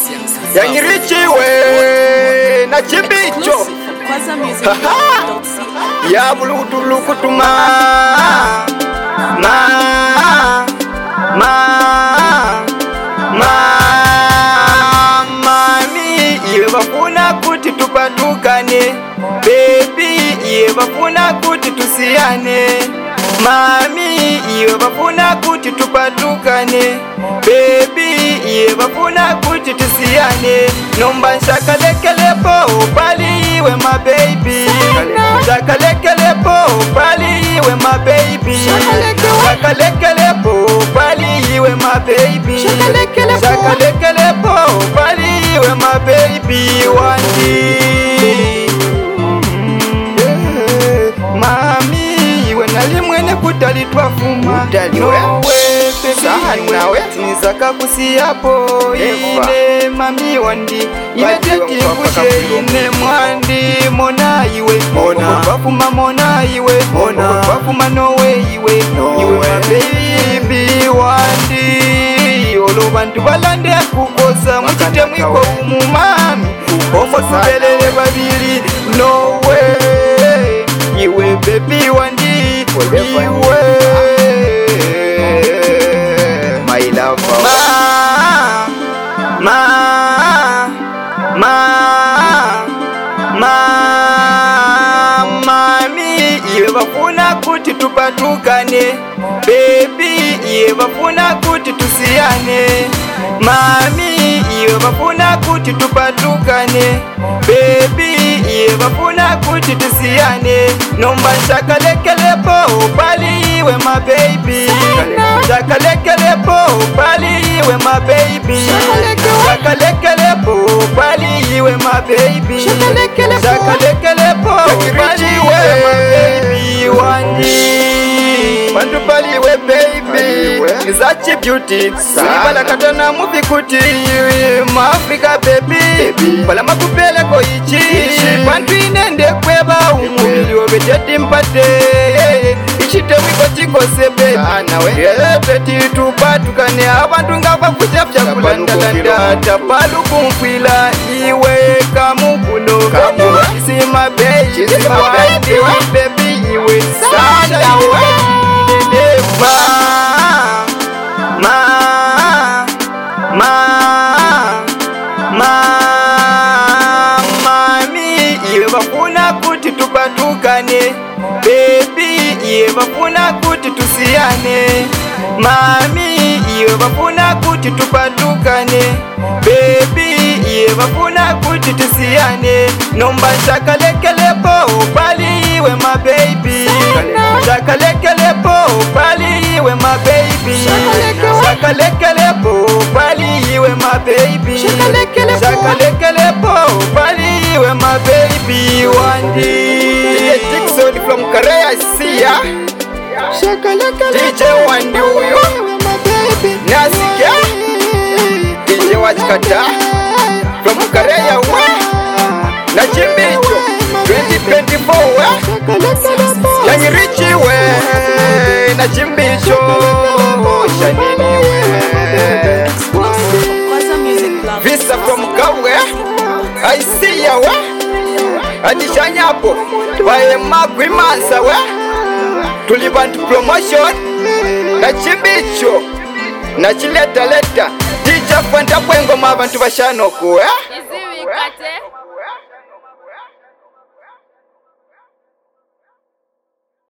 Yanyirichiwe na chibicho ya bulutulukutuma mami iwe bafuna kuti tupatukane, baby iwe bafuna kuti tusiyane, mami iwe bafuna kuti tupatukane, baby iwe bafuna kuti tusiyane. Nomba nshakalekeleko pali iwe my baby, nshakalekeleko pali iwe my baby, nshakalekeleko pali iwe my baby, nshakalekeleko pali iwe my baby wandi. Mami iwe nalimwene kutali twafuma nawe nizaka kusiyapo ine mami wandi ine tetinkushe ine mwandi mona iwe twafuma mona iwe twafuma nowe iwe mabebi wandi olo bantu balande kukosa mchite mwiko umumami omo tubelele babili nowe iwe baby wandi iwe my lover mami iwe bafuna kuti tupatukane, baby iwe bafuna kuti tusiyane, mami iwe bafuna kuti tupatukane, baby iwe bafuna kuti tusiyane. Nomba nshakalekeleko pali iwe my baby, nshakalekeleko pali iwe my baby, nshakalekeleko pali iwe my baby, nshakalekeleko pali iwe my baby wandi. Bantu pali iwe baby nizachi beauty Sibala katana mufi kuti ma Africa baby Pala makupele ko ichi Bantu inende kweba umubili obejeti mpate Ichite wiko chiko sebe Peti tupatukane abantu ngaba kuchapcha kulandalanda Tapalu kumfila iwe kamukuno Sima baby baby iwe sana mami iwe bafuna kuti tupatukane, baby iwe bafuna kuti tusiyane, mami iwe bafuna kuti tupatukane, baby iwe bafuna kuti tusiyane. Nomba nshakalekeleko pali iwe my baby, nshakalekeleko pali iwe my baby, nshakalekeleko pali iwe my baby, nshakalekeleko pali iwe my baby wandi. Jackson from Korea see ya, DJ wandi uyo nasikia DJ wachikata from Korea wa na chimbicho 2024 Yanyirichiwe na chimbicho shanini we Visa from Kawe I see ya wa Adishanyapo Wae magwimansa wa Tulibantu promotion na chimbicho na chileta leta DJ kwenda kwengo mabantu bashanoko